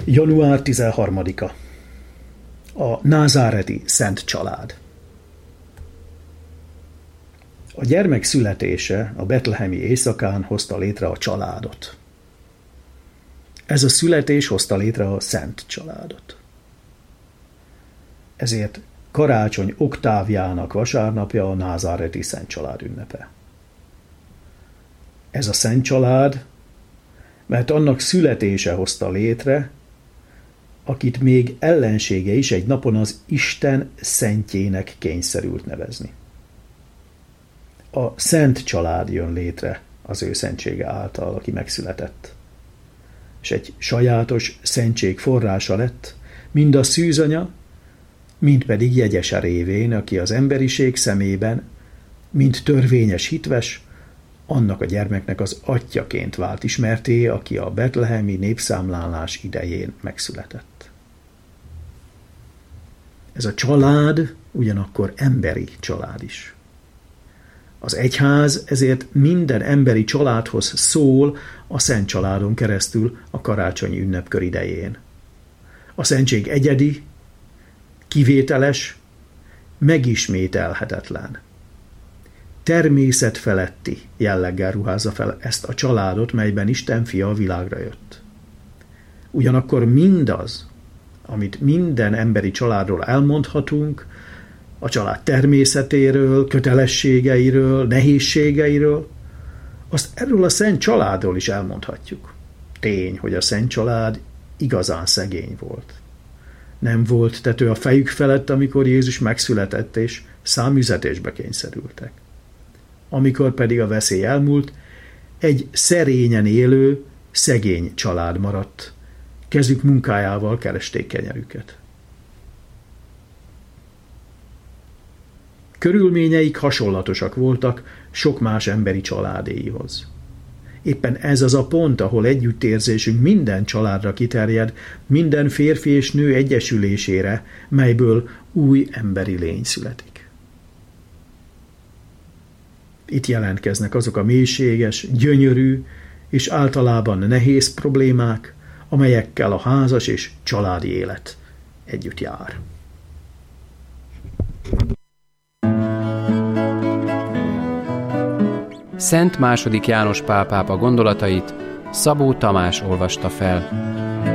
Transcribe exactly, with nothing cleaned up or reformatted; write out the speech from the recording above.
január tizenharmadika. A názáreti Szent Család. A gyermek születése a betlehemi éjszakán hozta létre a családot. Ez a születés hozta létre a Szent Családot. Ezért karácsony oktávjának vasárnapja a názáreti Szent Család ünnepe. Ez a Szent Család, mert annak születése hozta létre, akit még ellensége is egy napon az Isten szentjének kényszerült nevezni. A Szent Család jön létre az ő szentsége által, aki megszületett. És egy sajátos szentség forrása lett, mind a szűzanya, mind pedig jegyese révén, aki az emberiség szemében, mind törvényes hitves, annak a gyermeknek az atyjaként vált ismerté, aki a betlehemi népszámlálás idején megszületett. Ez a család ugyanakkor emberi család is. Az egyház ezért minden emberi családhoz szól a Szent Családon keresztül a karácsonyi ünnepkör idején. A szentség egyedi, kivételes, megismételhetetlen. Természetfeletti jelleggel ruházza fel ezt a családot, melyben Isten fia a világra jött. Ugyanakkor mindaz, amit minden emberi családról elmondhatunk, a család természetéről, kötelességeiről, nehézségeiről, azt erről a Szent Családról is elmondhatjuk. Tény, hogy a Szent Család igazán szegény volt. Nem volt tető a fejük felett, amikor Jézus megszületett, és számüzetésbe kényszerültek. Amikor pedig a veszély elmúlt, egy szerényen élő, szegény család maradt. Kezük munkájával keresték kenyerüket. Körülményeik hasonlatosak voltak sok más emberi családéihoz. Éppen ez az a pont, ahol együttérzésünk minden családra kiterjed, minden férfi és nő egyesülésére, melyből új emberi lény születik. Itt jelentkeznek azok a mélységes, gyönyörű és általában nehéz problémák, amelyekkel a házas és családi élet együtt jár. Szent második János Pál pápa gondolatait Szabó Tamás olvasta fel.